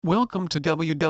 Welcome to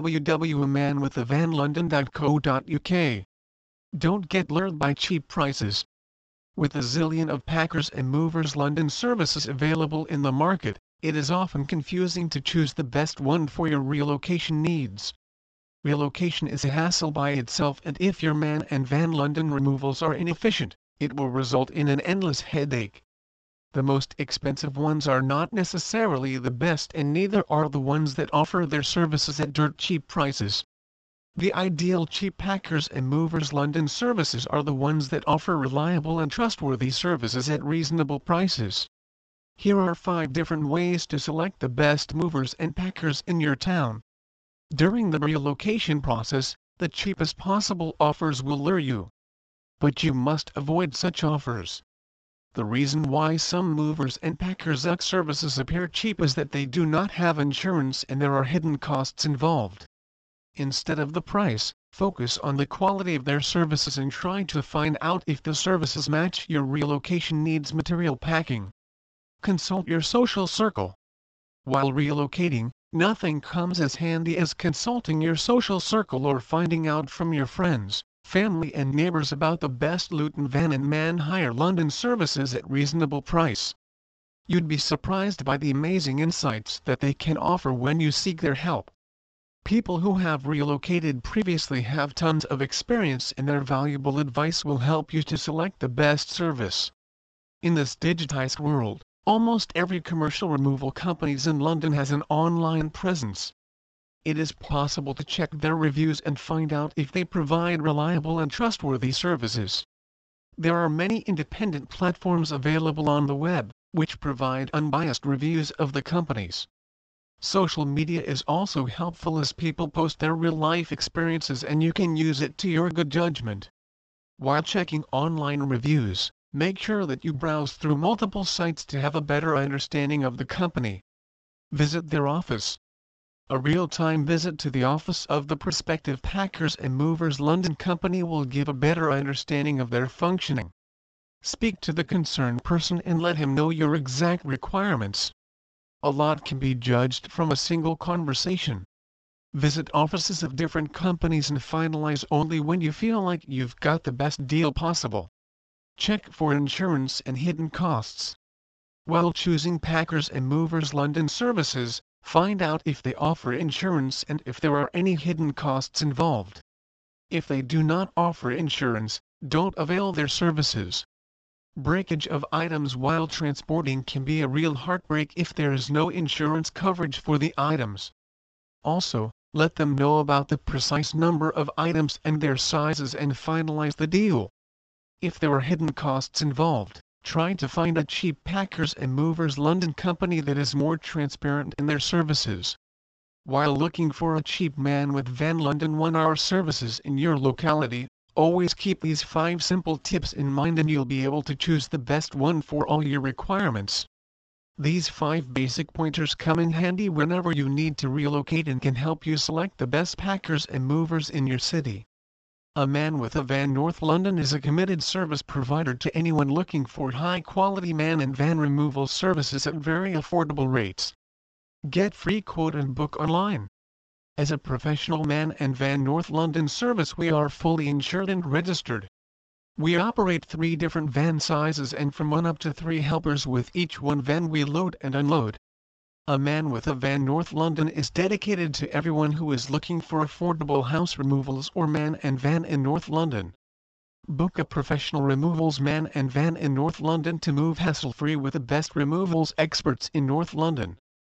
www.amanwithavanlondon.co.uk. Don't get lured by cheap prices. With a zillion of packers and movers London services available in the market, it is often confusing to choose the best one for your relocation needs. Relocation is a hassle by itself, and if your man and van London removals are inefficient, it will result in an endless headache. The most expensive ones are not necessarily the best, and neither are the ones that offer their services at dirt cheap prices. The ideal cheap packers and movers London services are the ones that offer reliable and trustworthy services at reasonable prices. Here are 5 different ways to select the best movers and packers in your town. During the relocation process, the cheapest possible offers will lure you. But you must avoid such offers. The reason why some movers and packers services appear cheap is that they do not have insurance and there are hidden costs involved. Instead of the price, focus on the quality of their services and try to find out if the services match your relocation needs. Material packing. Consult your social circle. While relocating, nothing comes as handy as consulting your social circle or finding out from your friends, family and neighbors about the best Luton van and man hire London services at reasonable price. You'd be surprised by the amazing insights that they can offer when you seek their help. People who have relocated previously have tons of experience, and their valuable advice will help you to select the best service. In this digitized world, almost every commercial removal companies in London has an online presence. It is possible to check their reviews and find out if they provide reliable and trustworthy services. There are many independent platforms available on the web, which provide unbiased reviews of the companies. Social media is also helpful as people post their real-life experiences and you can use it to your good judgment. While checking online reviews, make sure that you browse through multiple sites to have a better understanding of the company. Visit their office. A real-time visit to the office of the prospective Packers and Movers London company will give a better understanding of their functioning. Speak to the concerned person and let him know your exact requirements. A lot can be judged from a single conversation. Visit offices of different companies and finalize only when you feel like you've got the best deal possible. Check for insurance and hidden costs. While choosing Packers and Movers London services, find out if they offer insurance and if there are any hidden costs involved. If they do not offer insurance, don't avail their services. Breakage of items while transporting can be a real heartbreak if there is no insurance coverage for the items. Also, let them know about the precise number of items and their sizes and finalize the deal. If there are hidden costs involved, try to find a cheap Packers and Movers London company that is more transparent in their services. While looking for a cheap man with van London 1-hour services in your locality, always keep these 5 simple tips in mind and you'll be able to choose the best one for all your requirements. These 5 basic pointers come in handy whenever you need to relocate and can help you select the best Packers and Movers in your city. A Man with a Van North London is a committed service provider to anyone looking for high-quality man and van removal services at very affordable rates. Get free quote and book online. As a professional man and van North London service, we are fully insured and registered. We operate 3 different van sizes and from 1 up to 3 helpers with each one van we load and unload. A Man with a Van North London is dedicated to everyone who is looking for affordable house removals or man and van in North London. Book a professional removals man and van in North London to move hassle-free with the best removals experts in North London.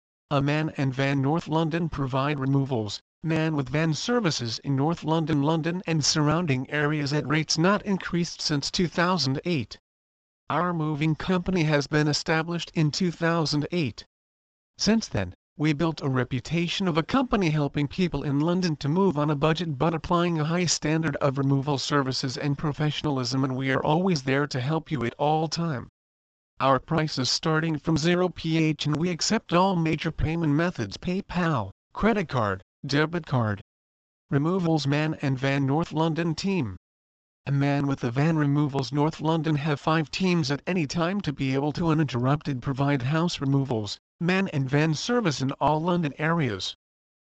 A Man and Van North London provide removals, man with van services in North London, London and surrounding areas at rates not increased since 2008. Our moving company has been established in 2008. Since then, we built a reputation of a company helping people in London to move on a budget but applying a high standard of removal services and professionalism, and we are always there to help you at all time. Our prices starting from 0 and we accept all major payment methods: PayPal, credit card, debit card. Removals Man and Van North London team. A Man with a Van Removals North London have 5 teams at any time to be able to uninterrupted provide house removals, man and van service in all London areas.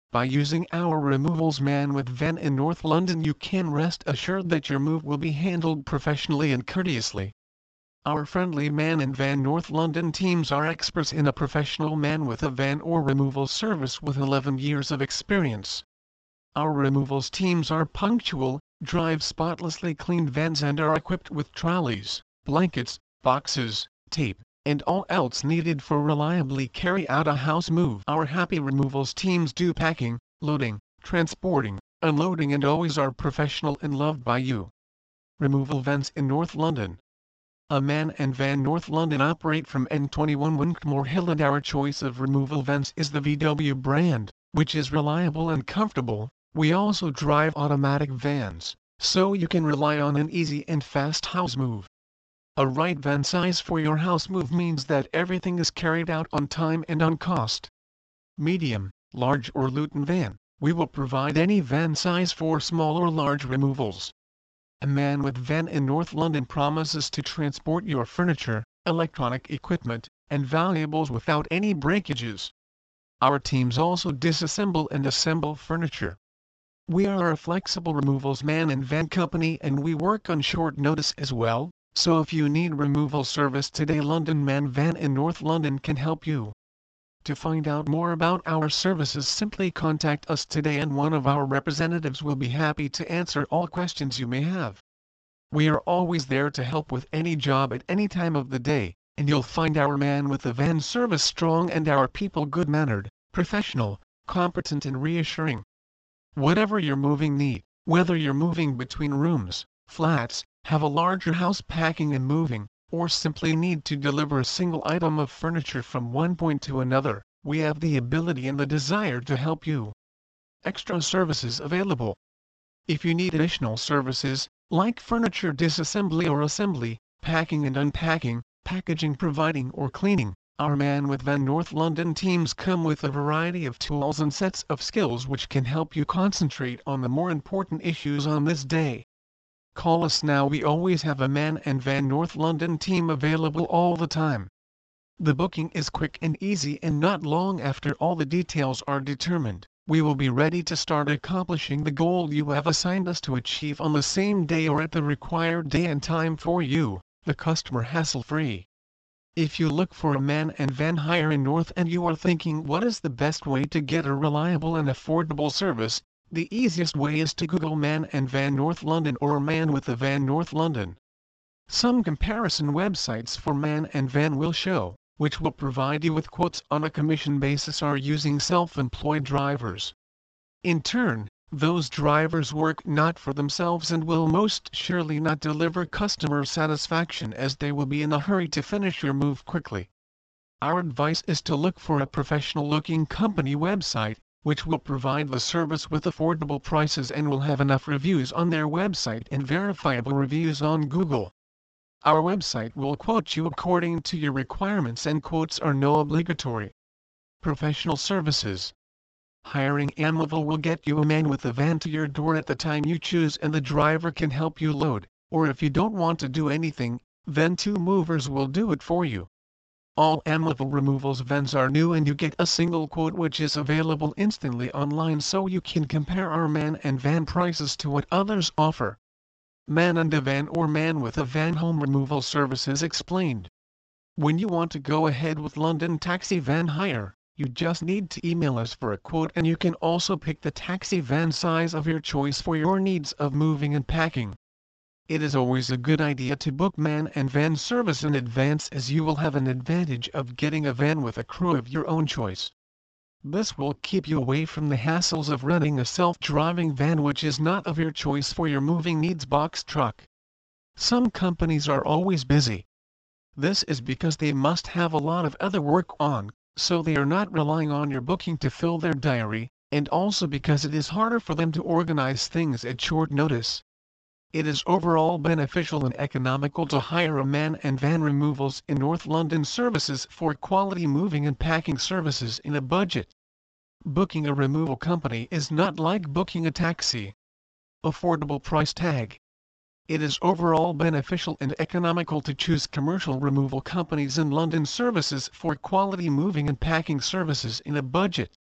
By using our removals man with van in North London, you can rest assured that your move will be handled professionally and courteously. Our friendly man and van North London teams are experts in a professional man with a van or removal service with 11 years of experience. Our removals teams are punctual, drive spotlessly cleaned vans and are equipped with trolleys, blankets, boxes, tape, and all else needed for reliably carry out a house move. Our happy removals teams do packing, loading, transporting, unloading and always are professional and loved by you. Removal vans in North London. A man and van North London operate from N21 Winkmore Hill and our choice of removal vans is the VW brand, which is reliable and comfortable. We also drive automatic vans, so you can rely on an easy and fast house move. A right van size for your house move means that everything is carried out on time and on cost. Medium, large or Luton van, we will provide any van size for small or large removals. A man with van in North London promises to transport your furniture, electronic equipment, and valuables without any breakages. Our teams also disassemble and assemble furniture. We are a flexible removals man and van company and we work on short notice as well, so if you need removal service today, London Man Van in North London can help you. To find out more about our services, simply contact us today and one of our representatives will be happy to answer all questions you may have. We are always there to help with any job at any time of the day, and you'll find our man with the van service strong and our people good-mannered, professional, competent and reassuring. Whatever your moving need, whether you're moving between rooms, flats, have a larger house packing and moving, or simply need to deliver a single item of furniture from one point to another, we have the ability and the desire to help you. Extra services available. If you need additional services, like furniture disassembly or assembly, packing and unpacking, packaging, providing or cleaning, our Man with Van North London teams come with a variety of tools and sets of skills which can help you concentrate on the more important issues on this day. Call us now, we always have a Man and Van North London team available all the time. The booking is quick and easy and not long after all the details are determined. We will be ready to start accomplishing the goal you have assigned us to achieve on the same day or at the required day and time for you, the customer, hassle-free. If you look for a man and van hire in North and you are thinking what is the best way to get a reliable and affordable service, the easiest way is to Google Man and Van North London or Man with a Van North London. Some comparison websites for man and van will show, which will provide you with quotes on a commission basis, are using self-employed drivers. In turn, those drivers work not for themselves and will most surely not deliver customer satisfaction, as they will be in a hurry to finish your move quickly. Our advice is to look for a professional-looking company website, which will provide the service with affordable prices and will have enough reviews on their website and verifiable reviews on Google. Our website will quote you according to your requirements and quotes are no obligatory. Professional services. Hiring Ammovil will get you a man with a van to your door at the time you choose and the driver can help you load, or if you don't want to do anything, then 2 movers will do it for you. All Ammovil removals vans are new and you get a single quote which is available instantly online, so you can compare our man and van prices to what others offer. Man and a van or man with a van home removal services explained. When you want to go ahead with London Taxi Van Hire, you just need to email us for a quote and you can also pick the taxi van size of your choice for your needs of moving and packing. It is always a good idea to book man and van service in advance, as you will have an advantage of getting a van with a crew of your own choice. This will keep you away from the hassles of renting a self-driving van which is not of your choice for your moving needs. Box truck. Some companies are always busy. This is because they must have a lot of other work on, so they are not relying on your booking to fill their diary, and also because it is harder for them to organize things at short notice. It is overall beneficial and economical to hire a man and van removals in North London services for quality moving and packing services in a budget. Booking a removal company is not like booking a taxi. Affordable price tag. It is overall beneficial and economical to choose commercial removal companies in London services for quality moving and packing services in a budget.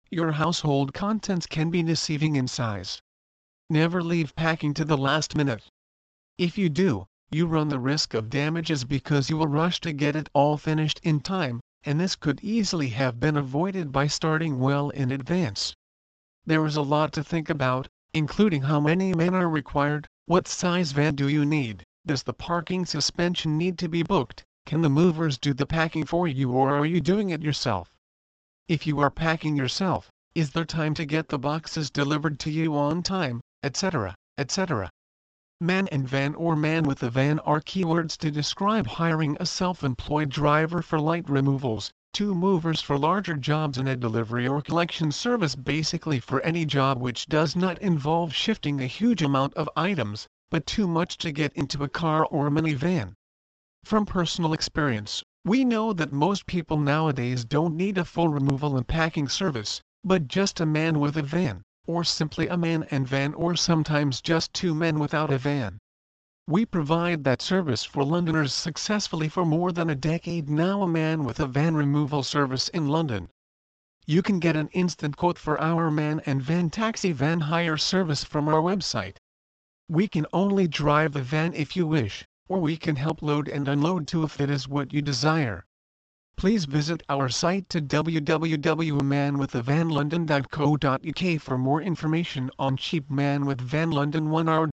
Your household contents can be deceiving in size. Never leave packing to the last minute. If you do, you run the risk of damages because you will rush to get it all finished in time, and this could easily have been avoided by starting well in advance. There is a lot to think about, including how many men are required, what size van do you need, does the parking suspension need to be booked, can the movers do the packing for you or are you doing it yourself? If you are packing yourself, is there time to get the boxes delivered to you on time, etc., etc. Man and van or man with a van are keywords to describe hiring a self-employed driver for light removals, 2 movers for larger jobs and a delivery or collection service basically for any job which does not involve shifting a huge amount of items, but too much to get into a car or minivan. From personal experience, we know that most people nowadays don't need a full removal and packing service, but just a man with a van, or simply a man and van or sometimes just 2 men without a van. We provide that service for Londoners successfully for more than a decade now. A man with a van removal service in London. You can get an instant quote for our man and van taxi van hire service from our website. We can only drive the van if you wish, or we can help load and unload too if it is what you desire. Please visit our site to www.manwithavanlondon.co.uk for more information on Cheap Man with Van London 1 hour